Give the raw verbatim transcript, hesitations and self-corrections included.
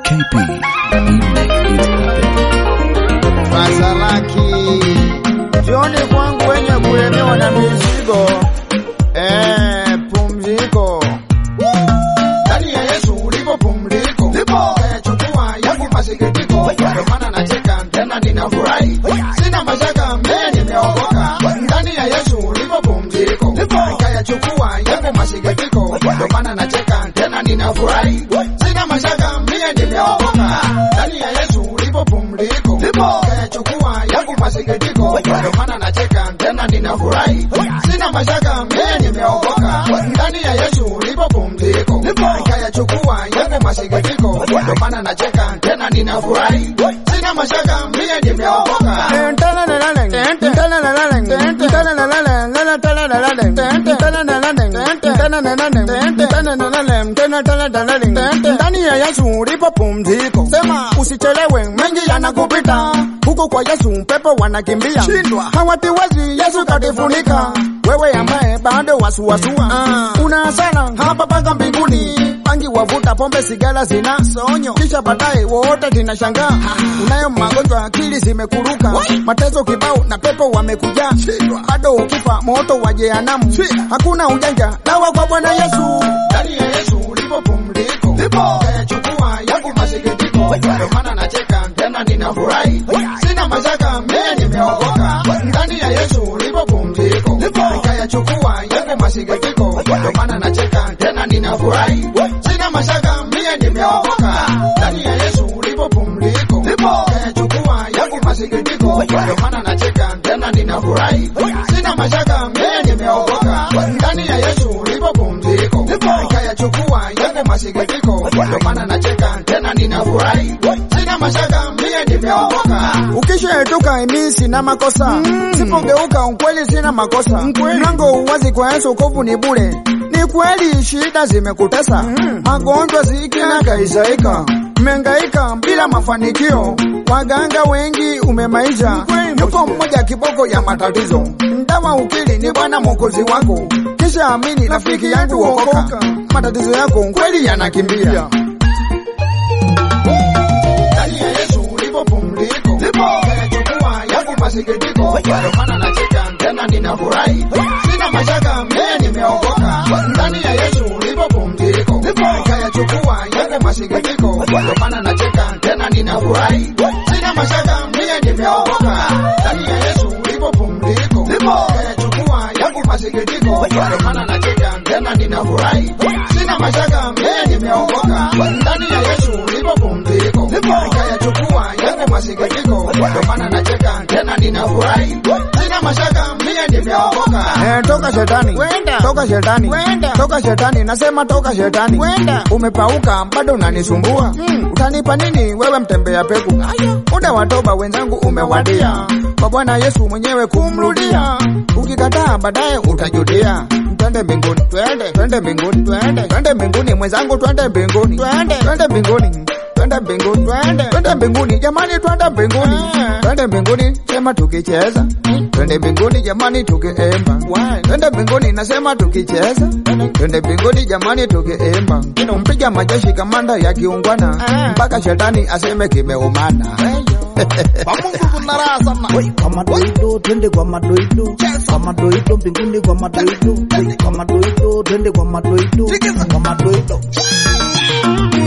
K P, we make it happen. Masalaki jioni kwangu wenye kulemewa na mizigo, eh, pumziko ndani ya Yesu ulipo pumziko, lipo chukua yangu masikitiko, ndio maana nacheka tena ninafurahi, sina mashaka mimi nimeokoka. Ndani ya Yesu ulipo pumziko, lipo chukua yangu masikitiko, ndio maana nacheka tena ninafurahi, sina mashaka mimi nimeokoka. Ndani ya Yesu ulipo pumziko, lipo chukua yangu masikitiko, ndio maana nacheka tena ninafurahi, sina mashaka mimi nimeokoka. Ndani ya Yesu ulipo pumziko, lipo chukua yangu masikitiko, ndio maana nacheka tena ninafurahi, sina mashaka mimi nimeokoka. Ndani ya Yesu ulipo pumziko, sema usichelewe, mengi yanakupita. Huko kwa Yesu pepo wanakimbia, hawatiwezi Yesu katifunika. Wewe ambaye bado wasuwasua, uh, una hasara hapa paka mbinguni. Pangi wavuta pombe sigara zina sonyo, kisha baadaye wote tunashangaa. Unayo magonjwa akili zimekuruka, mateso kibao na pepo wamekuja. Bado ukifa moto wa jehanamu, hakuna ujanja dawa kwa Bwana Yesu. Ndani ya Yesu ulipo pumziko, lipo chukua yangu masikitiko, ndio maana nacheka tena ninafurahi, sina mashaka mimi nimeokoka. Ndani ya Yesu ulipo pumziko, lipo chukua yangu masikitiko, ndio maana nacheka tena ninafurahi, sina mashaka mimi nimeokoka. Ndani ya Yesu ulipo pumziko, lipo chukua yangu masikitiko, ndio maana nacheka tena ninafurahi, sina mashaka mimi nimeokoka. Ndani ya Yesu ulipo pumziko, lipo chukua yangu masikitiko, ndio maana nacheka tena ninafurahi, sina mashaka mimi nimeokoka. Ukishaetuka mimi sina makosa, mm. Sipogeuka ukweli sina makosa, mlango uwazi kwa Yesu, kovu ni bure. Ni kweli shida zimekutesa, mm. Magonjwa zikina kaisaika, mengaika bila mafanikio, waganga wengi umemaisha. Yuko mmoja kiboko ya matatizo, ndawa ukili ni Bwana Mwokozi wako, kisha amini rafiki yangu okoka, matatizo yako kweli yanakimbia. Ndani ya Yesu ulipo pumziko, lipo chukua yangu masikitiko, ndio maana nacheka tena ninafurahi, sina mashaka mimi nimeokoka. Ndani ya Yesu ulipo pumziko, lipo chukua yangu masikitiko, ndio maana nacheka tena ninafurahi, sina mashaka mimi nimeokoka. Ndani ya Yesu ulipo pumziko, lipo chukua yangu masikitiko, ndio maana nacheka tena ninafurahi, sina mashaka mimi nimeokoka. Ndani ya Yesu ulipo pumziko, lipo chukua yangu masikitiko, ndio maana nacheka tena ninafurahi, sina mashaka mimi nimeokoka. Eh, toka shetani, wenda. Toka shetani, wenda. Toka shetani, nasema toka shetani, wenda. Umepauka bado unanisumbua, mm. Utanipa nini wewe mtembea peku? Muda wa toba wenzangu umewadia, kwa Bwana Yesu mwenyewe kumrudia. Ukikataa baadaye utajutia. Twende mbinguni, twende, twende mbinguni, twende, twende mbinguni mwenzangu, twende mbinguni, twende, twende mbinguni, twende mbinguni, twende, twende mbinguni jamani, twende mbinguni, twende mbinguni, sema tukicheza, twende mbinguni jamani tukiimba, twende mbinguni nasema tukicheza, twende mbinguni jamani tukiimba. Mpiga majeshi kamanda ya kiungwana, mpaka shetani aseme kimeumana. Pamungu kuna raha sana. Woi kama doido twende kwa madoido, kama doido mbinguni kwa madoido, kama doido twende kwa madoido, kama doido.